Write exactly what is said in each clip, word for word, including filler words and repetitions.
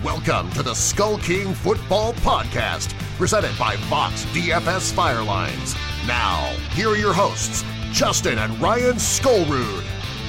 Welcome to the Skull King Football Podcast, presented by Fox D F S Firelines. Now, here are your hosts, Justin and Ryan Skullrood.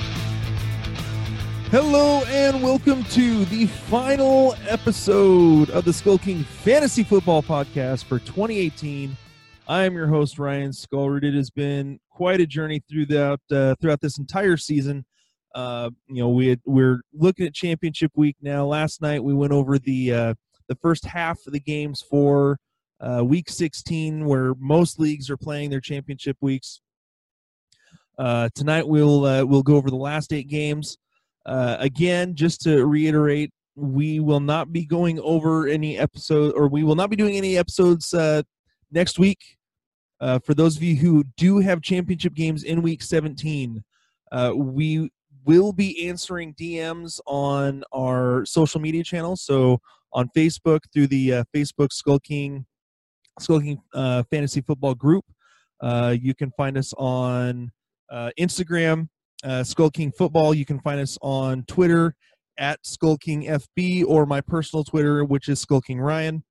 Hello and welcome to the final episode of the Skull King Fantasy Football Podcast for twenty eighteen. I am your host, Ryan Skullrood. It has been quite a journey throughout uh, throughout this entire season. Uh, you know, we had, we're looking at championship week now. Last night we went over the uh, the first half of the games for uh, week sixteen, where most leagues are playing their championship weeks. Uh, tonight we'll uh, we'll go over the last eight games. Uh, again, just to reiterate, we will not be going over any episode, or we will not be doing any episodes uh, next week. Uh, for those of you who do have championship games in week seventeen, uh, we will be answering D Ms on our social media channels. So on Facebook through the uh, Facebook Skull King, Skull King uh, Fantasy Football Group. Uh, you can find us on uh, Instagram, uh, Skull King Football. You can find us on Twitter at Skull King F B, or my personal Twitter, which is Skull King Ryan.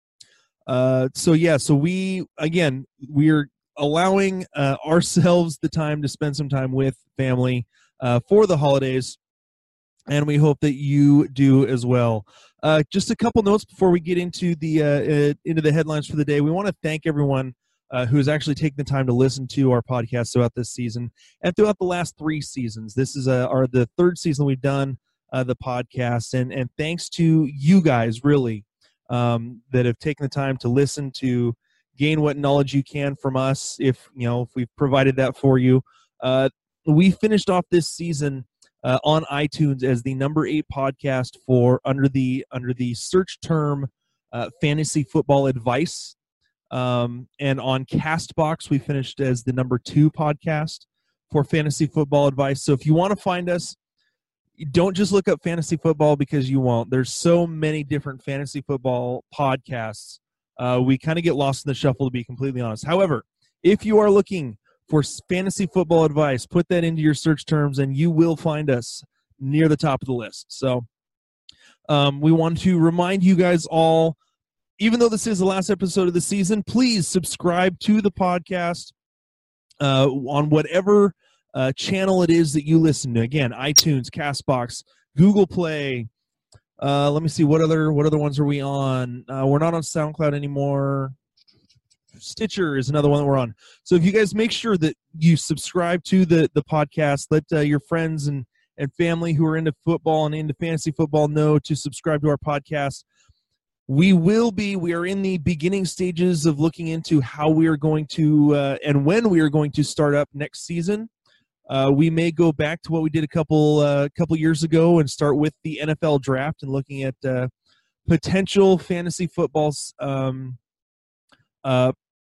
Uh, so yeah, so we again we're allowing uh, ourselves the time to spend some time with family Uh, for the holidays, and we hope that you do as well. Uh, just a couple notes before we get into the uh, uh, into the headlines for the day. We want to thank everyone uh, who has actually taken the time to listen to our podcast throughout this season and throughout the last three seasons. This is uh, our the third season we've done uh, the podcast, and and thanks to you guys really um, that have taken the time to listen, to gain what knowledge you can from us. If you know if we've provided that for you. Uh, We finished off this season uh, on iTunes as the number eight podcast for under the under the search term uh, fantasy football advice, um, and on Castbox we finished as the number two podcast for fantasy football advice. So if you want to find us, don't just look up fantasy football, because you won't. There's so many different fantasy football podcasts. Uh, we kind of get lost in the shuffle, to be completely honest. However, if you are looking for fantasy football advice, put that into your search terms and you will find us near the top of the list. So um, we want to remind you guys all, even though this is the last episode of the season, please subscribe to the podcast uh, on whatever uh, channel it is that you listen to. Again, iTunes, Castbox, Google Play. Uh, let me see, what other what other ones are we on? Uh, we're not on SoundCloud anymore. Stitcher is another one that we're on. So if you guys make sure that you subscribe to the, the podcast, let uh, your friends and, and family who are into football and into fantasy football know to subscribe to our podcast. We will be, we are in the beginning stages of looking into how we are going to, uh, and when we are going to start up next season. Uh, we may go back to what we did a couple, uh, couple years ago and start with the N F L draft and looking at uh, potential fantasy footballs, um, uh,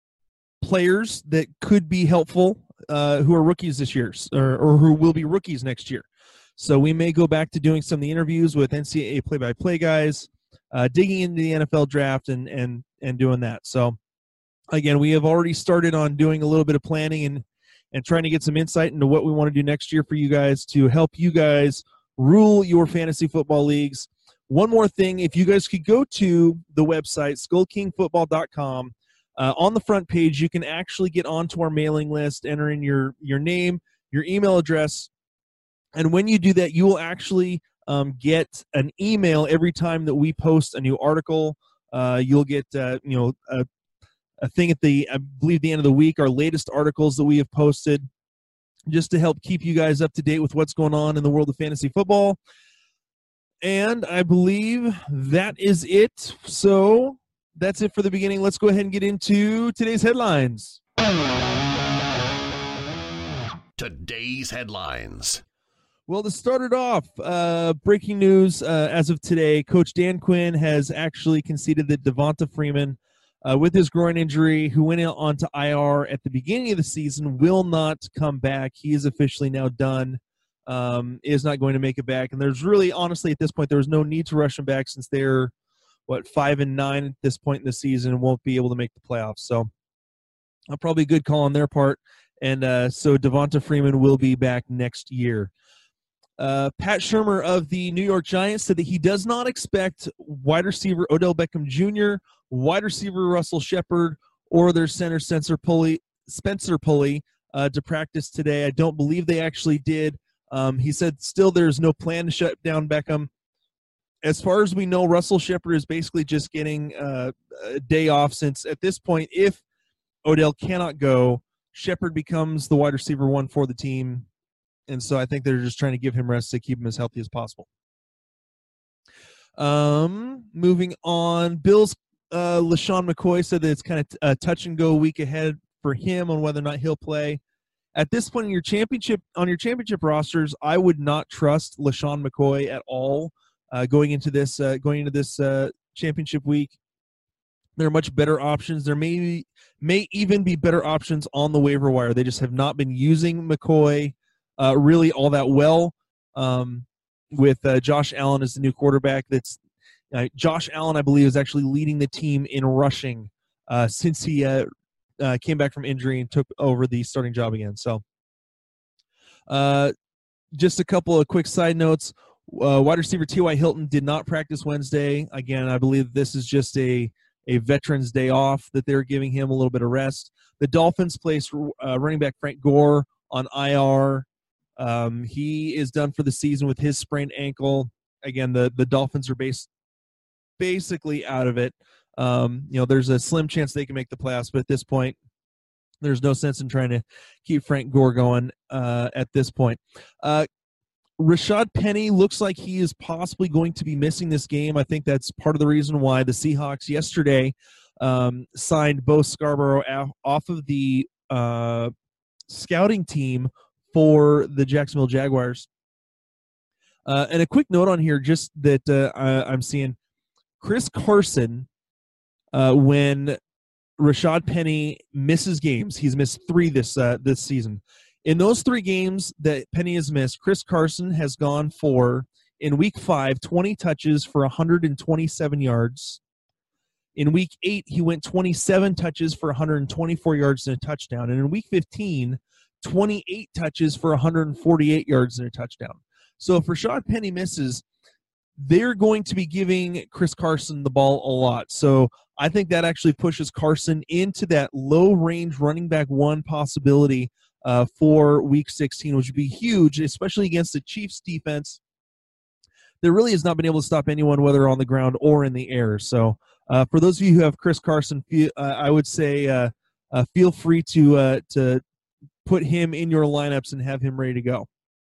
players that could be helpful uh, who are rookies this year, or, or who will be rookies next year. So we may go back to doing some of the interviews with N C double A play-by-play guys, uh, digging into the N F L draft and and and doing that. So again, we have already started on doing a little bit of planning and and trying to get some insight into what we want to do next year for you guys to help you guys rule your fantasy football leagues. One more thing, if you guys could go to the website skull king football dot com. Uh, on the front page, you can actually get onto our mailing list, enter in your, your name, your email address, and when you do that, you will actually um, get an email every time that we post a new article. Uh, you'll get uh, you know a, a thing at the, I believe, the end of the week, our latest articles that we have posted, just to help keep you guys up to date with what's going on in the world of fantasy football. And I believe that is it. So that's it for the beginning. Let's go ahead and get into today's headlines. Today's headlines. Well, to start it off, uh, breaking news uh, as of today, Coach Dan Quinn has actually conceded that Devonta Freeman, uh, with his groin injury, who went on to I R at the beginning of the season, will not come back. He is officially now done, um, is not going to make it back. And there's really, honestly, at this point, there was no need to rush him back, since they're what, five and nine at this point in the season and won't be able to make the playoffs. So uh, probably a good call on their part. And uh, so Devonta Freeman will be back next year. Uh, Pat Shurmur of the New York Giants said that he does not expect wide receiver Odell Beckham Junior, wide receiver Russell Shepard, or their center Spencer Pulley, Spencer Pulley uh, to practice today. I don't believe they actually did. Um, he said still there's no plan to shut down Beckham. As far as we know, Russell Shepard is basically just getting uh, a day off, since at this point, if Odell cannot go, Shepard becomes the wide receiver one for the team. And so I think they're just trying to give him rest to keep him as healthy as possible. Um, moving on, Bills uh, LaShawn McCoy said that it's kind of a touch and go week ahead for him on whether or not he'll play. At this point in your championship, on your championship rosters, I would not trust LaShawn McCoy at all uh, going into this uh, going into this uh, championship week. There are much better options. There may may even be better options on the waiver wire. They just have not been using McCoy Uh, really all that well um, with uh, Josh Allen as the new quarterback. That's uh, Josh Allen, I believe, is actually leading the team in rushing uh, since he uh, uh, came back from injury and took over the starting job again. So uh, just a couple of quick side notes. Uh, wide receiver T Y. Hilton did not practice Wednesday. Again, I believe this is just a, a Veterans Day off that they're giving him a little bit of rest. The Dolphins placed uh, running back Frank Gore on I R. Um, he is done for the season with his sprained ankle. Again, the, the Dolphins are base, basically out of it. Um, you know, there's a slim chance they can make the playoffs, but at this point, there's no sense in trying to keep Frank Gore going uh, at this point. Uh, Rashad Penny looks like he is possibly going to be missing this game. I think that's part of the reason why the Seahawks yesterday um, signed Bo Scarborough off of the uh, scouting team for the Jacksonville Jaguars. Uh, and a quick note on here, just that uh, I, I'm seeing Chris Carson, uh, when Rashad Penny misses games, he's missed three this uh, this season. In those three games that Penny has missed, Chris Carson has gone for, in week five, twenty touches for one hundred twenty-seven yards. In week eight, he went twenty-seven touches for one hundred twenty-four yards and a touchdown. And in week fifteen, twenty-eight touches for one hundred forty-eight yards and a touchdown. So if Rashad Penny misses, they're going to be giving Chris Carson the ball a lot. So I think that actually pushes Carson into that low-range running back one possibility uh, for week sixteen, which would be huge, especially against the Chiefs defense that really has not been able to stop anyone, whether on the ground or in the air. So uh, for those of you who have Chris Carson, feel, uh, I would say uh, uh, feel free to uh, to put him in your lineups and have him ready to go.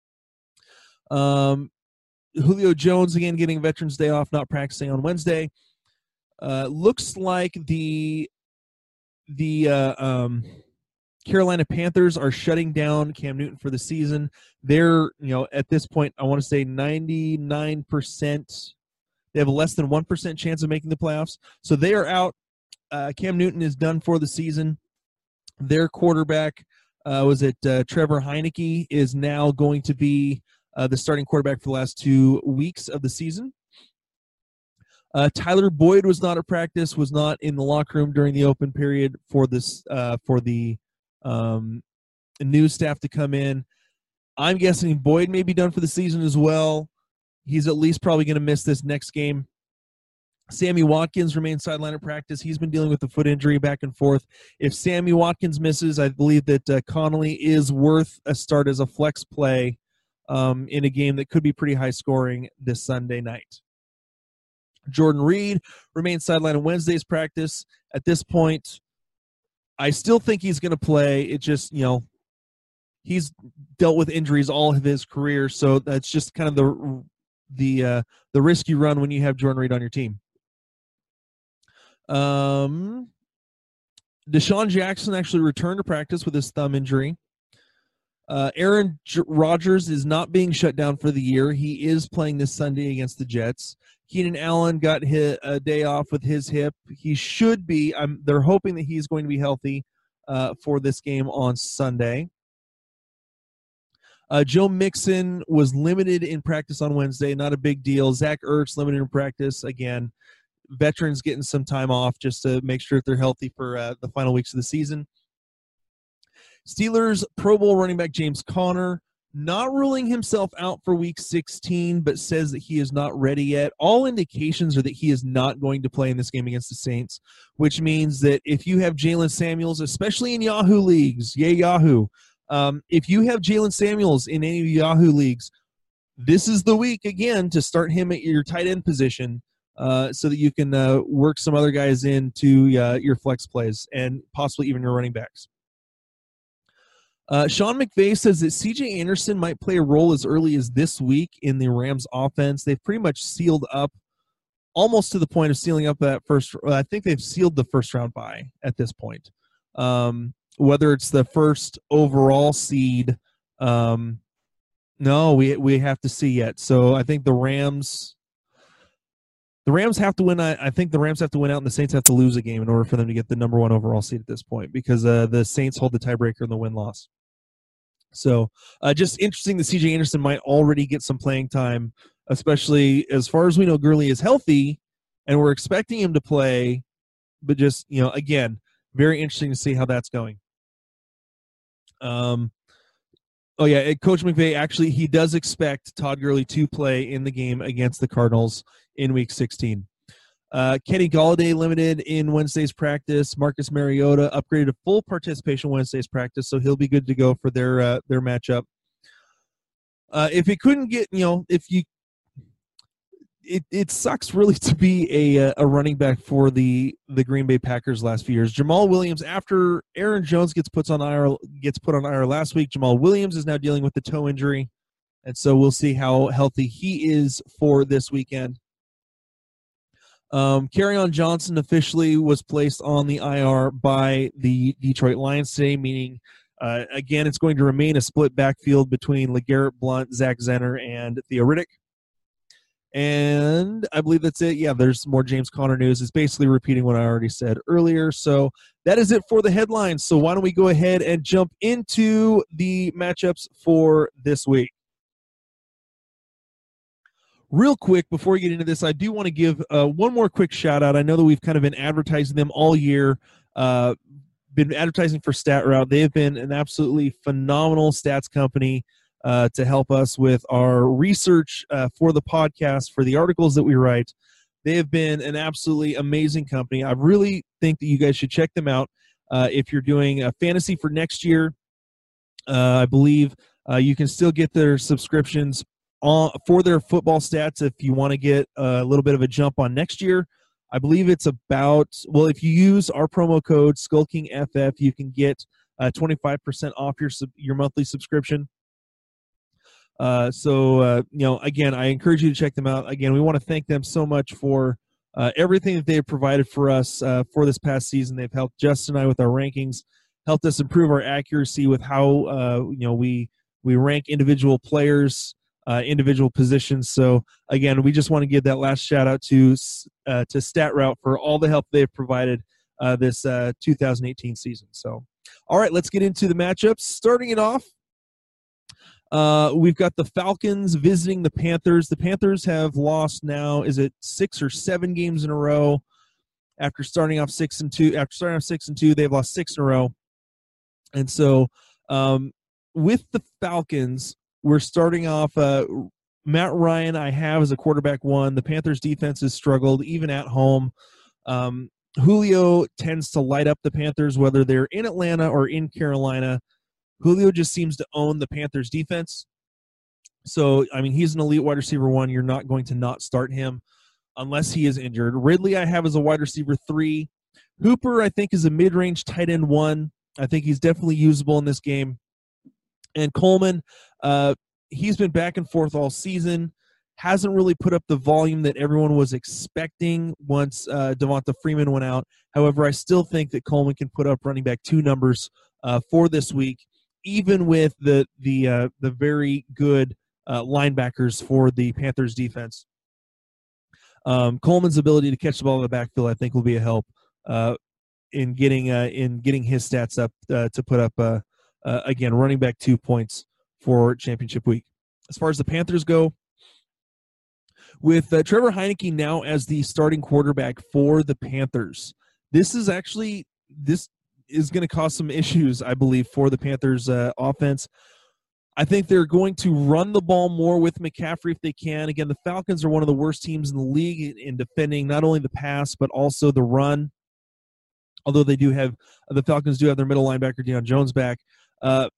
Um, Julio Jones, again, getting Veterans Day off, not practicing on Wednesday. Uh, looks like the the uh, um, Carolina Panthers are shutting down Cam Newton for the season. They're, you know, at this point, I want to say ninety-nine percent. They have a less than one percent chance of making the playoffs. So they are out. Uh, Cam Newton is done for the season. Their quarterback, uh, was it uh, Trevor Heineke, is now going to be uh, the starting quarterback for the last two weeks of the season. Uh, Tyler Boyd was not at practice, was not in the locker room during the open period for this uh, for the um, new staff to come in. I'm guessing Boyd may be done for the season as well. He's at least probably going to miss this next game. Sammy Watkins remains sidelined at practice. He's been dealing with the foot injury back and forth. If Sammy Watkins misses, I believe that uh, Connolly is worth a start as a flex play um, in a game that could be pretty high scoring this Sunday night. Jordan Reed remains sidelined in Wednesday's practice. At this point, I still think he's going to play. It just, you know, he's dealt with injuries all of his career, so that's just kind of the the uh, the risk you run when you have Jordan Reed on your team. Um, Deshaun Jackson actually returned to practice with his thumb injury. Uh, Aaron J- Rodgers is not being shut down for the year. He is playing this Sunday against the Jets. Keenan Allen got hit a day off with his hip. He should be. Um, they're hoping that he's going to be healthy uh, for this game on Sunday. Uh, Joe Mixon was limited in practice on Wednesday. Not a big deal. Zach Ertz limited in practice. Again, veterans getting some time off just to make sure that they're healthy for uh, the final weeks of the season. Steelers Pro Bowl running back James Conner not ruling himself out for week sixteen, but says that he is not ready yet. All indications are that he is not going to play in this game against the Saints, which means that if you have Jalen Samuels, especially in Yahoo leagues, yay Yahoo, um, if you have Jalen Samuels in any of Yahoo leagues, this is the week, again, to start him at your tight end position uh, so that you can uh, work some other guys into uh, your flex plays and possibly even your running backs. Uh, Sean McVay says that C J Anderson might play a role as early as this week in the Rams offense. They've pretty much sealed up, almost to the point of sealing up that first. I think they've sealed the first round bye at this point. Um, whether it's the first overall seed, um, no, we we have to see yet. So I think the Rams, the Rams have to win. I, I think the Rams have to win out, and the Saints have to lose a game in order for them to get the number one overall seed at this point, because uh, the Saints hold the tiebreaker in the win-loss. So uh, just interesting that C J Anderson might already get some playing time, especially as far as we know, Gurley is healthy, and we're expecting him to play. But just, you know, again, very interesting to see how that's going. Um. Oh, yeah, Coach McVay, actually, he does expect Todd Gurley to play in the game against the Cardinals in Week sixteen. Uh, Kenny Golladay limited in Wednesday's practice. Marcus Mariota upgraded to full participation Wednesday's practice, so he'll be good to go for their uh, their matchup. Uh, if he couldn't get, you know, if you, it it sucks really to be a a running back for the the Green Bay Packers last few years. Jamal Williams, after Aaron Jones gets put on I R gets put on I R last week, Jamal Williams is now dealing with the toe injury, and so we'll see how healthy he is for this weekend. Um, Kerryon Johnson officially was placed on the I R by the Detroit Lions today, meaning, uh, again, it's going to remain a split backfield between LeGarrette Blount, Zach Zenner, and Theo Riddick. And I believe that's it. Yeah, there's more James Conner news. It's basically repeating what I already said earlier. So that is it for the headlines. So why don't we go ahead and jump into the matchups for this week. Real quick, before we get into this, I do want to give uh, one more quick shout-out. I know that we've kind of been advertising them all year, uh, been advertising for StatRoute. They have been an absolutely phenomenal stats company uh, to help us with our research uh, for the podcast, for the articles that we write. They have been an absolutely amazing company. I really think that you guys should check them out. Uh, if you're doing a fantasy for next year, uh, I believe uh, you can still get their subscriptions On, for their football stats if you want to get a little bit of a jump on next year. I believe it's about, well, if you use our promo code SkullKingFF, you can get uh, twenty-five percent off your your monthly subscription. Uh, so, uh, you know, again, I encourage you to check them out. Again, we want to thank them so much for uh, everything that they have provided for us uh, for this past season. They've helped Justin and I with our rankings, helped us improve our accuracy with how, uh, you know, we, we rank individual players, Uh, individual positions. So again, we just want to give that last shout out to uh, to StatRoute for all the help they've provided uh, this uh, two thousand eighteen season. So, all right, let's get into the matchups. Starting it off, uh, we've got the Falcons visiting the Panthers. The Panthers have lost now, is it six or seven games in a row? After starting off six and two, after starting off six and two, they've lost six in a row. And so, um, with the Falcons, we're starting off uh, Matt Ryan, I have as a quarterback one. The Panthers' defense has struggled, even at home. Um, Julio tends to light up the Panthers, whether they're in Atlanta or in Carolina. Julio just seems to own the Panthers' defense. So, I mean, he's an elite wide receiver one. You're not going to not start him unless he is injured. Ridley, I have as a wide receiver three. Hooper, I think, is a mid-range tight end one. I think he's definitely usable in this game. And Coleman, uh, he's been back and forth all season, hasn't really put up the volume that everyone was expecting once uh, Devonta Freeman went out. However, I still think that Coleman can put up running back two numbers uh, for this week, even with the the uh, the very good uh, linebackers for the Panthers defense. Um, Coleman's ability to catch the ball in the backfield, I think, will be a help uh, in getting uh, in getting his stats up uh, to put up. Uh, Uh, again, running back two points for championship week. As far as the Panthers go, with uh, Trevor Heineke now as the starting quarterback for the Panthers, this is actually this is going to cause some issues, I believe, for the Panthers uh, offense. I think they're going to run the ball more with McCaffrey if they can. Again, the Falcons are one of the worst teams in the league in defending not only the pass but also the run. Although they do have the Falcons do have their middle linebacker Deion Jones back. Uh,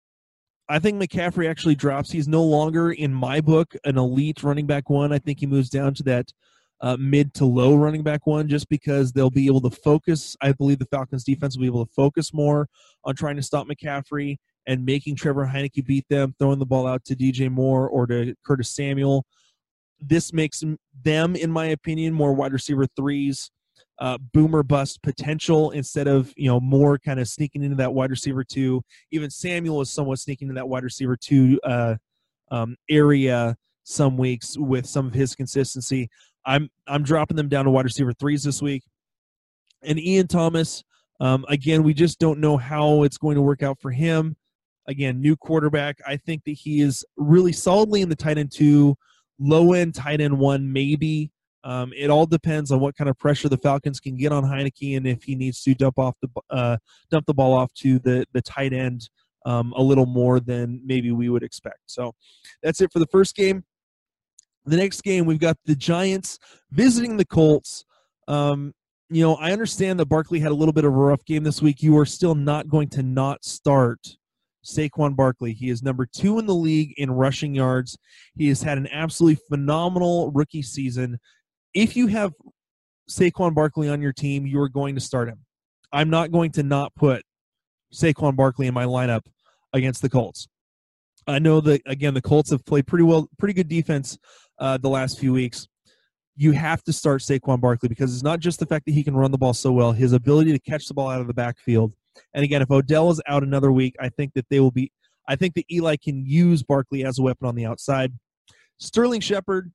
I think McCaffrey actually drops. He's no longer, in my book, an elite running back one. I think he moves down to that uh, mid to low running back one just because they'll be able to focus. I believe the Falcons defense will be able to focus more on trying to stop McCaffrey and making Trevor Heineke beat them, throwing the ball out to D J Moore or to Curtis Samuel. This makes them, in my opinion, more wide receiver threes, uh, boomer bust potential instead of, you know, more kind of sneaking into that wide receiver two. Even Samuel is somewhat sneaking into that wide receiver two uh, um, area some weeks with some of his consistency. I'm I'm dropping them down to wide receiver threes this week. And Ian Thomas, um, again, we just don't know how it's going to work out for him. Again, new quarterback. I think that he is really solidly in the tight end two, low end tight end one, maybe. Um, it all depends on what kind of pressure the Falcons can get on Heineke and if he needs to dump off the uh, dump the ball off to the the tight end um, a little more than maybe we would expect. So that's it for the first game. The next game, we've got the Giants visiting the Colts. Um, you know, I understand that Barkley had a little bit of a rough game this week. You are still not going to not start Saquon Barkley. He is number two in the league in rushing yards. He has had an absolutely phenomenal rookie season. If you have Saquon Barkley on your team, you are going to start him. I'm not going to not put Saquon Barkley in my lineup against the Colts. I know that, again, the Colts have played pretty well, pretty good defense uh, the last few weeks. You have to start Saquon Barkley because it's not just the fact that he can run the ball so well, his ability to catch the ball out of the backfield. And again, if Odell is out another week, I think that they will be – I think that Eli can use Barkley as a weapon on the outside. Sterling Shepard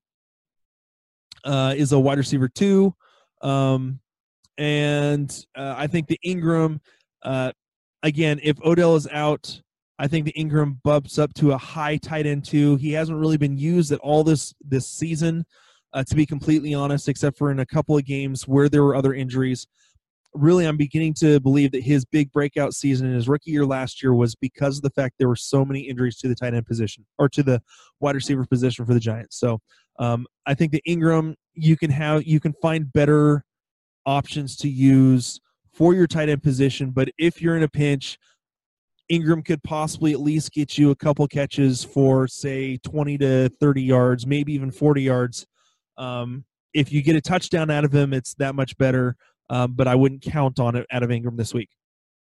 uh, is a wide receiver too. Um, and uh, I think the Ingram uh, – again, if Odell is out, I think the Ingram bumps up to a high tight end two. He hasn't really been used at all this, this season, uh, to be completely honest, except for in a couple of games where there were other injuries. Really, I'm beginning to believe that his big breakout season in his rookie year last year was because of the fact there were so many injuries to the tight end position or to the wide receiver position for the Giants. So um, I think the Ingram, you can have, you can find better options to use for your tight end position. But if you're in a pinch, Ingram could possibly at least get you a couple catches for, say, twenty to thirty yards, maybe even forty yards. Um, if you get a touchdown out of him, it's that much better. Um, but I wouldn't count on it out of Ingram this week.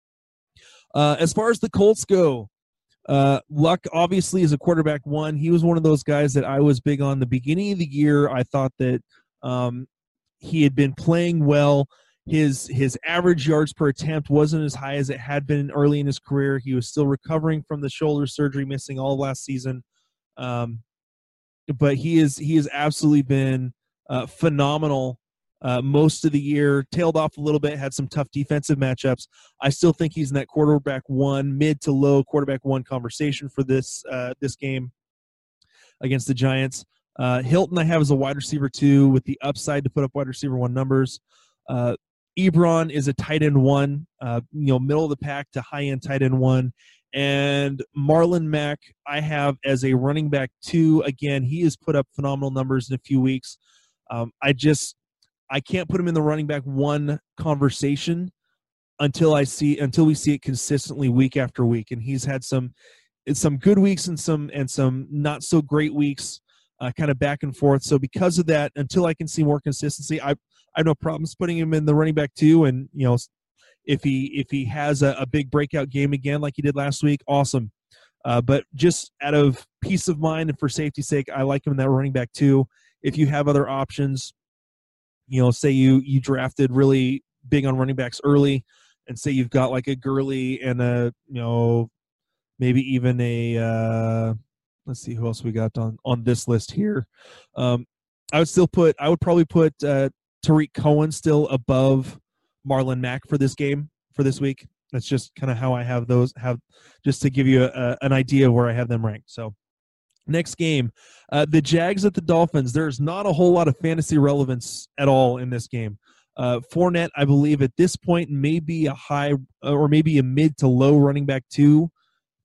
Uh, as far as the Colts go, uh, Luck obviously is a quarterback one. He was one of those guys that I was big on the beginning of the year. I thought that um, he had been playing well. His his average yards per attempt wasn't as high as it had been early in his career. He was still recovering from the shoulder surgery, missing all of last season. Um, but he is he has absolutely been uh, phenomenal. Uh, most of the year, tailed off a little bit, had some tough defensive matchups. I still think he's in that quarterback one, mid to low quarterback one conversation for this uh, this game against the Giants. Uh, Hilton I have as a wide receiver two with the upside to put up wide receiver one numbers. Uh, Ebron is a tight end one, uh, you know, middle of the pack to high end tight end one. And Marlon Mack I have as a running back two. Again, he has put up phenomenal numbers in a few weeks. Um, I just I can't put him in the running back one conversation until I see until we see it consistently week after week. And he's had some it's some good weeks and some and some not so great weeks, uh, kind of back and forth. So because of that, until I can see more consistency, I I have no problems putting him in the running back two. And you know, if he if he has a, a big breakout game again like he did last week, awesome. Uh, but just out of peace of mind and for safety's sake, I like him in that running back two. If you have other options, you know, say you you drafted really big on running backs early, and say you've got like a Gurley and a, you know, maybe even a, uh, let's see who else we got on, on this list here. Um, I would still put, I would probably put uh, Tariq Cohen still above Marlon Mack for this game, for this week. That's just kind of how I have those, have just to give you a, a, an idea of where I have them ranked. So next game, uh, the Jags at the Dolphins. There's not a whole lot of fantasy relevance at all in this game. Uh, Fournette, I believe, at this point may be a high or maybe a mid to low running back two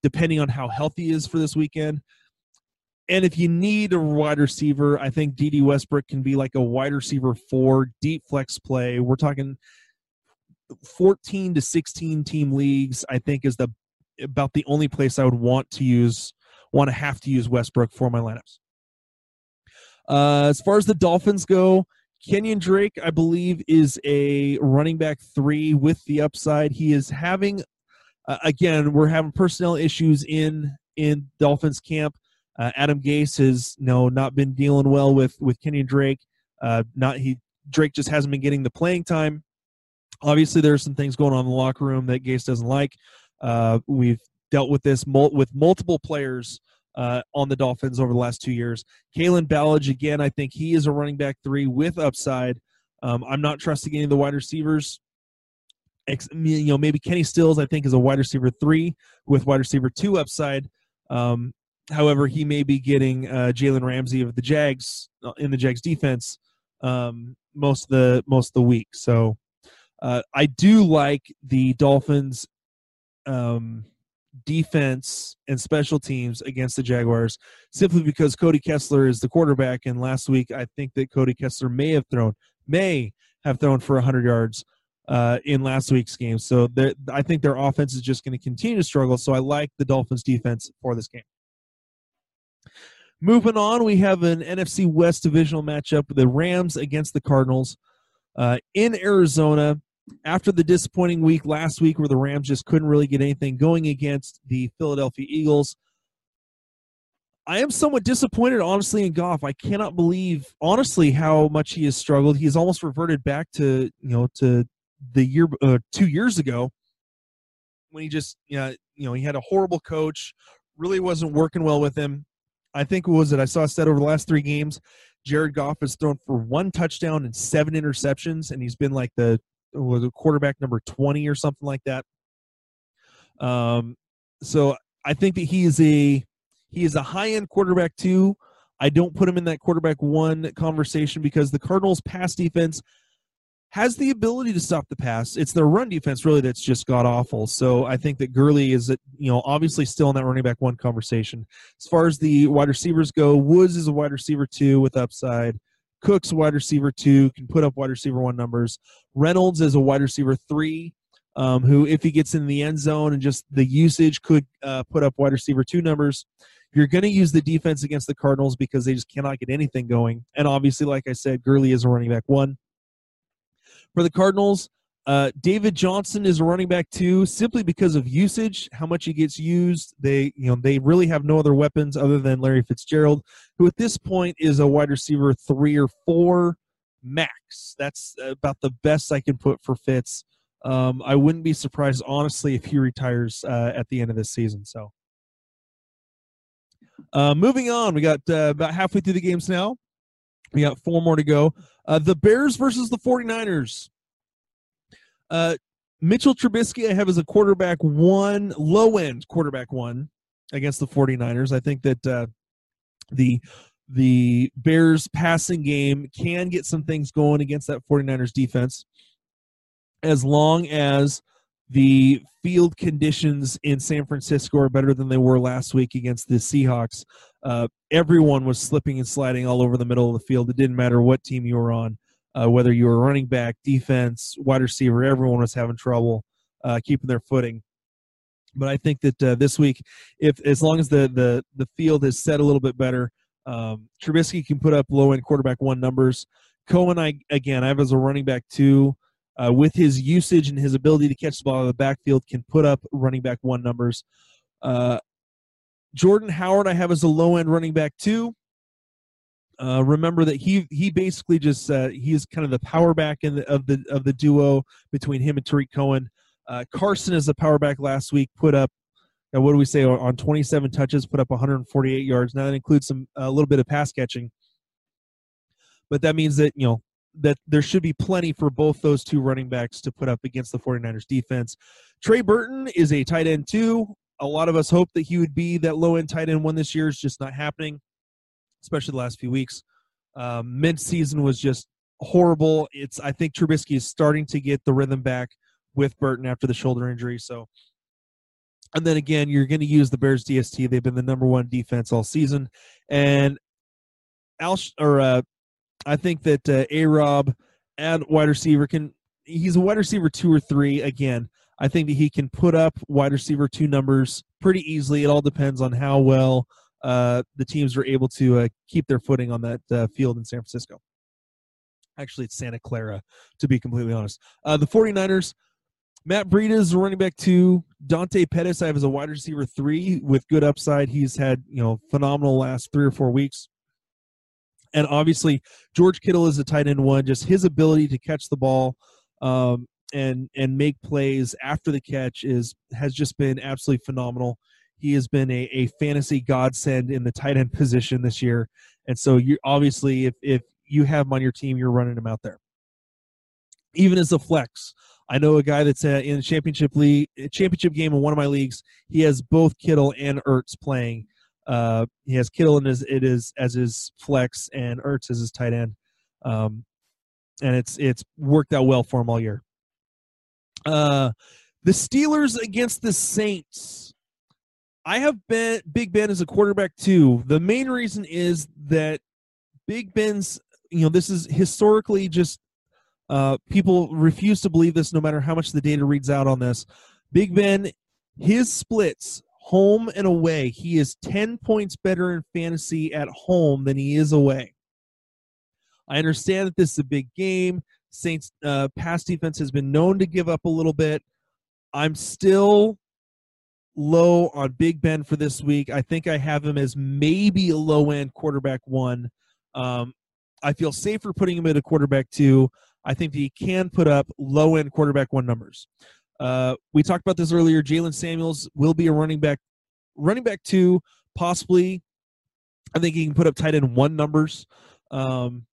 depending on how healthy he is for this weekend. And if you need a wide receiver, I think D D Westbrook can be like a wide receiver four, deep flex play. We're talking fourteen to sixteen team leagues, I think, is the about the only place I would want to use, want to have to use Westbrook for my lineups. Uh, as far as the Dolphins go, Kenyon Drake, I believe, is a running back three with the upside. He is having, uh, again, we're having personnel issues in in Dolphins camp. Uh, Adam Gase has you know, not been dealing well with with Kenyon Drake. Uh, not he Drake just hasn't been getting the playing time. Obviously, there are some things going on in the locker room that Gase doesn't like. Uh, we've dealt with this mul- with multiple players uh, on the Dolphins over the last two years. Kalen Ballage, again, I think he is a running back three with upside. Um, I'm not trusting any of the wide receivers. Ex- you know, maybe Kenny Stills, I think, is a wide receiver three with wide receiver two upside. Um, however, he may be getting uh, Jalen Ramsey of the Jags uh, in the Jags defense um, most of the most of the week. So uh, I do like the Dolphins. Um, defense and special teams against the Jaguars simply because Cody Kessler is the quarterback, and last week I think that Cody Kessler may have thrown may have thrown for one hundred yards uh, in last week's game. So I think their offense is just going to continue to struggle, so I like the Dolphins defense for this game. Moving on, we have an N F C West divisional matchup, the Rams against the Cardinals uh, in Arizona. After the disappointing week last week where the Rams just couldn't really get anything going against the Philadelphia Eagles, I am somewhat disappointed, honestly, in Goff. I cannot believe, honestly, how much he has struggled. He's almost reverted back to, you know, to the year uh, two years ago when he just, you know, you know, he had a horrible coach, really wasn't working well with him. I think, what was it? I saw a stat over the last three games, Jared Goff has thrown for one touchdown and seven interceptions, and he's been like the was a quarterback number twenty or something like that. Um, so I think that he is a he is a high-end quarterback too. I don't put him in that quarterback one conversation because the Cardinals' pass defense has the ability to stop the pass. It's their run defense really that's just god-awful. So I think that Gurley is, you know, obviously still in that running back one conversation. As far as the wide receivers go, Woods is a wide receiver two with upside. Cook's a wide receiver two, can put up wide receiver one numbers. Reynolds is a wide receiver three, um, who, if he gets in the end zone and just the usage, could uh, put up wide receiver two numbers. You're going to use the defense against the Cardinals because they just cannot get anything going. And obviously, like I said, Gurley is a running back one. For the Cardinals, uh, David Johnson is a running back two, simply because of usage, how much he gets used. They, you know, they really have no other weapons other than Larry Fitzgerald, who at this point is a wide receiver three or four max. That's about the best I can put for Fitz. Um, I wouldn't be surprised, honestly, if he retires uh, at the end of this season. So, uh, moving on, we got uh, about halfway through the games now. We got four more to go. Uh, the Bears versus the 49ers. Uh, Mitchell Trubisky, I have as a quarterback one, low-end quarterback one against the 49ers. I think that uh, the the Bears passing game can get some things going against that 49ers defense as long as the field conditions in San Francisco are better than they were last week against the Seahawks. Uh, everyone was slipping and sliding all over the middle of the field. It didn't matter what team you were on. Uh, whether you were running back, defense, wide receiver, everyone was having trouble uh, keeping their footing. But I think that uh, this week, if as long as the, the, the field is set a little bit better, um, Trubisky can put up low-end quarterback one numbers. Cohen, I again, I have as a running back two. Uh, with his usage and his ability to catch the ball out of the backfield, can put up running back one numbers. Uh, Jordan Howard, I have as a low-end running back two. Uh, remember that he he basically just uh, he's kind of the power back in the, of the of the duo between him and Tariq Cohen. Uh, Carson is a power back last week, put up uh, what do we say on twenty-seven touches, put up one hundred forty-eight yards. Now that includes some a little bit of pass catching, but that means that you know that there should be plenty for both those two running backs to put up against the 49ers defense. Trey Burton is a tight end too. A lot of us hope that he would be that low end tight end one this year. It's just not happening, especially the last few weeks. Um, mid-season was just horrible. It's I think Trubisky is starting to get the rhythm back with Burton after the shoulder injury. So And then again, you're going to use the Bears D S T. They've been the number one defense all season. And Al, or uh, I think that uh, A-Rob at wide receiver can – he's a wide receiver two or three. Again, I think that he can put up wide receiver two numbers pretty easily. It all depends on how well uh, the teams are able to uh, keep their footing on that uh, field in San Francisco. Actually, it's Santa Clara, to be completely honest. Uh, the 49ers, Matt Breida is a running back two. Dante Pettis I have as a wide receiver three with good upside. He's had, you know, phenomenal last three or four weeks. And obviously, George Kittle is a tight end one. Just his ability to catch the ball um, and and make plays after the catch is has just been absolutely phenomenal. He has been a, a fantasy godsend in the tight end position this year. And so, you obviously, if if you have him on your team, you're running him out there. Even as a flex, I know a guy that's uh, in a championship league, championship game in one of my leagues. He has both Kittle and Ertz playing. Uh, he has Kittle in his, it is as his flex and Ertz as his tight end, um, and it's it's worked out well for him all year. Uh, the Steelers against the Saints. I have Ben, Big Ben as a quarterback too. The main reason is that Big Ben's, you know, this is historically just uh, people refuse to believe this no matter how much the data reads out on this. Big Ben, his splits, home and away, he is ten points better in fantasy at home than he is away. I understand that this is a big game. Saints' uh, pass defense has been known to give up a little bit. I'm still low on Big Ben for this week. I think I have him as maybe a low-end quarterback one. Um, I feel safer putting him at a quarterback two. I think that he can put up low-end quarterback one numbers. Uh, we talked about this earlier. Jalen Samuels will be a running back, running back two, possibly. I think he can put up tight end one numbers. Um,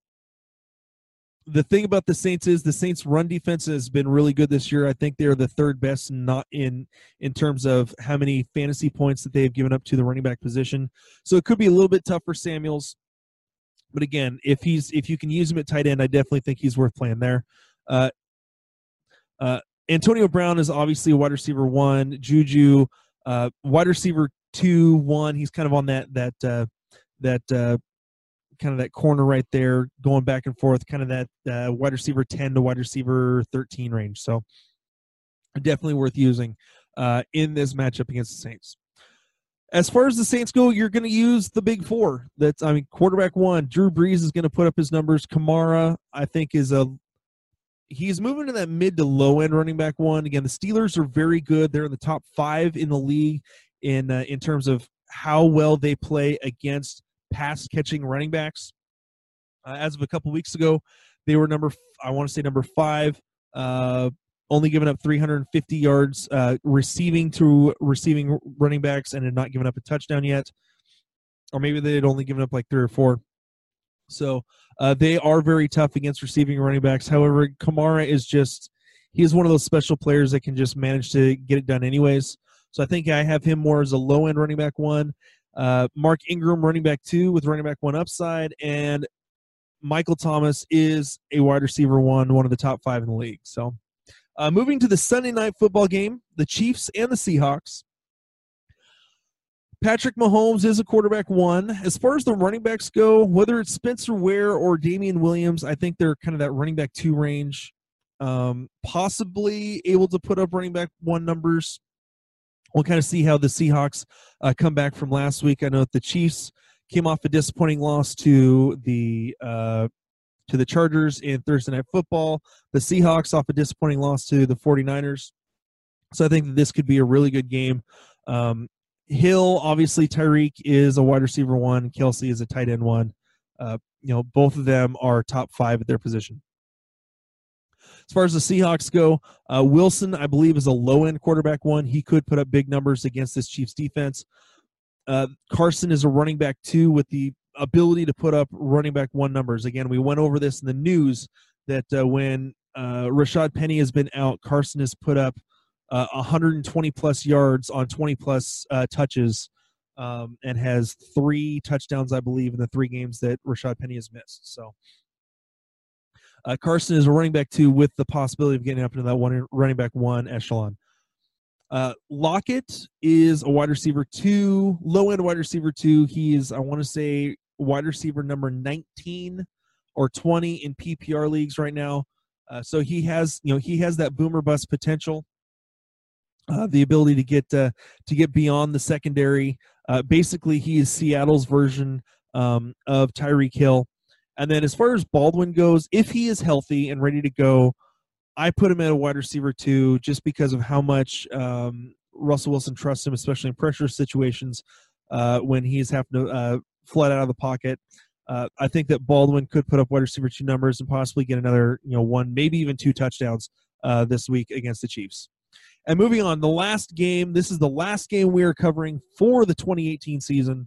the thing about the Saints is the Saints' run defense has been really good this year. I think they're the third best, not in in terms of how many fantasy points that they have given up to the running back position. So it could be a little bit tough for Samuels. But again, if he's if you can use him at tight end, I definitely think he's worth playing there. Uh, uh, Antonio Brown is obviously a wide receiver one. Juju, uh, wide receiver two, one. He's kind of on that that uh, that uh, kind of that corner right there, going back and forth, kind of that uh, wide receiver ten to wide receiver thirteen range. So definitely worth using uh, in this matchup against the Saints. As far as the Saints go, you're going to use the big four. That's, I mean, quarterback one, Drew Brees is going to put up his numbers. Kamara, I think, is a he's moving to that mid to low end running back one. Again, the Steelers are very good. They're in the top five in the league in uh, in terms of how well they play against pass catching running backs. Uh, as of a couple weeks ago, they were number I want to say number five. Uh, only given up three hundred fifty yards uh, receiving to receiving running backs and had not given up a touchdown yet. Or maybe they had only given up like three or four. So uh, they are very tough against receiving running backs. However, Kamara is just, he is one of those special players that can just manage to get it done anyways. So I think I have him more as a low-end running back one. Uh, Mark Ingram, running back two with running back one upside. And Michael Thomas is a wide receiver one, one of the top five in the league. So Uh, moving to the Sunday night football game, the Chiefs and the Seahawks. Patrick Mahomes is a quarterback one. As far as the running backs go, whether it's Spencer Ware or Damian Williams, I think they're kind of that running back two range, um, possibly able to put up running back one numbers. We'll kind of see how the Seahawks uh, come back from last week. I know that the Chiefs came off a disappointing loss to the uh, to the Chargers in Thursday Night Football. The Seahawks off a disappointing loss to the 49ers. So I think that this could be a really good game. Um, Hill, obviously, Tyreek is a wide receiver one. Kelsey is a tight end one. Uh, you know, both of them are top five at their position. As far as the Seahawks go, uh, Wilson, I believe, is a low-end quarterback one. He could put up big numbers against this Chiefs defense. Uh, Carson is a running back two with the ability to put up running back one numbers. Again, we went over this in the news that uh, when uh, Rashad Penny has been out, Carson has put up uh, one hundred twenty plus yards on twenty plus uh, touches um, and has three touchdowns, I believe, in the three games that Rashad Penny has missed. So uh, Carson is a running back two with the possibility of getting up into that one running back one echelon. Uh, Lockett is a wide receiver two, low-end wide receiver two. He is, I want to say, wide receiver number nineteen or twenty in P P R leagues right now. Uh, so he has, you know, he has that boomer bust potential, uh, the ability to get uh, to get beyond the secondary. Uh, basically, he is Seattle's version um, of Tyreek Hill. And then as far as Baldwin goes, if he is healthy and ready to go, I put him at a wide receiver two just because of how much um, Russell Wilson trusts him, especially in pressure situations uh, when he's having to uh, flat out of the pocket. Uh, I think that Baldwin could put up wide receiver two numbers and possibly get another, you know, one, maybe even two touchdowns uh, this week against the Chiefs. And moving on, the last game. This is the last game we are covering for the twenty eighteen season.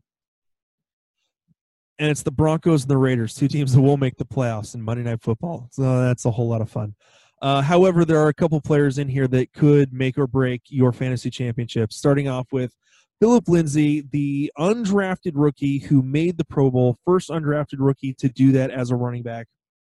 And it's the Broncos and the Raiders, two teams that will make the playoffs in Monday Night Football. So that's a whole lot of fun. Uh, however, there are a couple players in here that could make or break your fantasy championship, starting off with Phillip Lindsay, the undrafted rookie who made the Pro Bowl, first undrafted rookie to do that as a running back.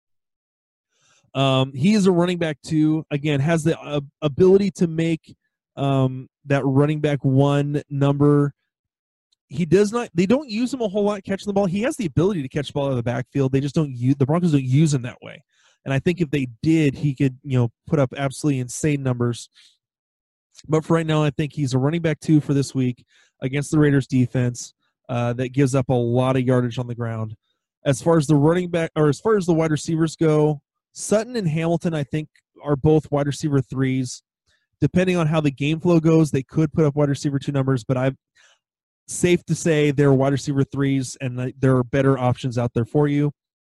Um, he is a running back, too. Again, has the uh, ability to make um, that running back one number. He does not. They don't use him a whole lot catching the ball. He has the ability to catch the ball out of the backfield. They just don't use the Broncos don't use him that way. And I think if they did, he could, you know, put up absolutely insane numbers. But for right now, I think he's a running back two for this week against the Raiders defense uh, that gives up a lot of yardage on the ground. As far as the running back, or as far as the wide receivers go, Sutton and Hamilton, I think, are both wide receiver threes. Depending on how the game flow goes, they could put up wide receiver two numbers, but I've safe to say they're wide receiver threes, and there are better options out there for you.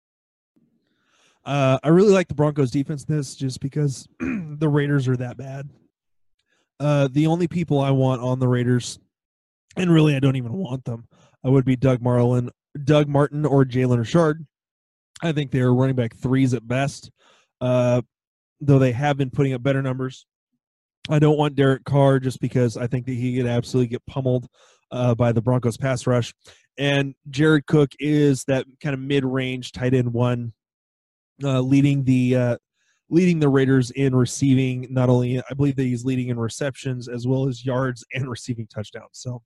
Uh, I really like the Broncos defense in this just because the Raiders are that bad. Uh, the only people I want on the Raiders, and really I don't even want them, uh, would be Doug Marlin, Doug Martin or Jalen Richard. I think they're running back threes at best, uh, though they have been putting up better numbers. I don't want Derek Carr just because I think that he could absolutely get pummeled uh, by the Broncos pass rush. And Jared Cook is that kind of mid-range tight end one, uh, leading the uh, leading the Raiders in receiving. Not only, I believe that he's leading in receptions as well as yards and receiving touchdowns. So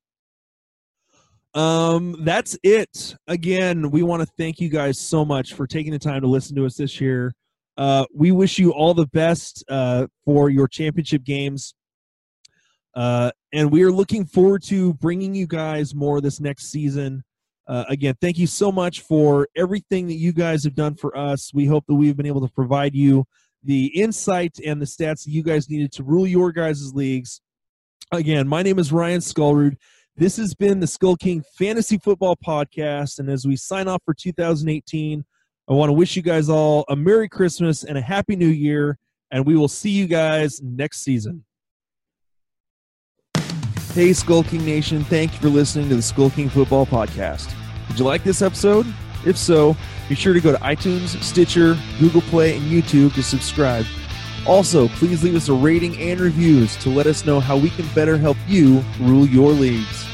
um, that's it. Again, we want to thank you guys so much for taking the time to listen to us this year. Uh, we wish you all the best uh, for your championship games. Uh, and we are looking forward to bringing you guys more this next season. Uh, again, thank you so much for everything that you guys have done for us. We hope that we've been able to provide you the insight and the stats that you guys needed to rule your guys' leagues. Again, my name is Ryan Skullroot. This has been the Skull King Fantasy Football Podcast. And as we sign off for two thousand eighteen, I want to wish you guys all a Merry Christmas and a Happy New Year, and we will see you guys next season. Hey, Skull King Nation, thank you for listening to the Skull King Football Podcast. Did you like this episode? If so, be sure to go to iTunes, Stitcher, Google Play, and YouTube to subscribe. Also, please leave us a rating and reviews to let us know how we can better help you rule your leagues.